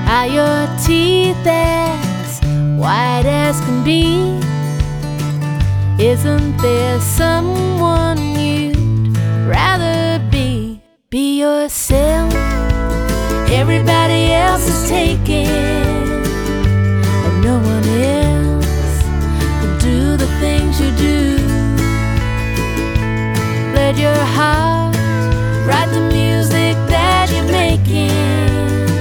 Are your teeth as white as can be? Isn't there someone you'd rather be? Be yourself. Everybody else is taken, and no one else can do the things you do. Let your heart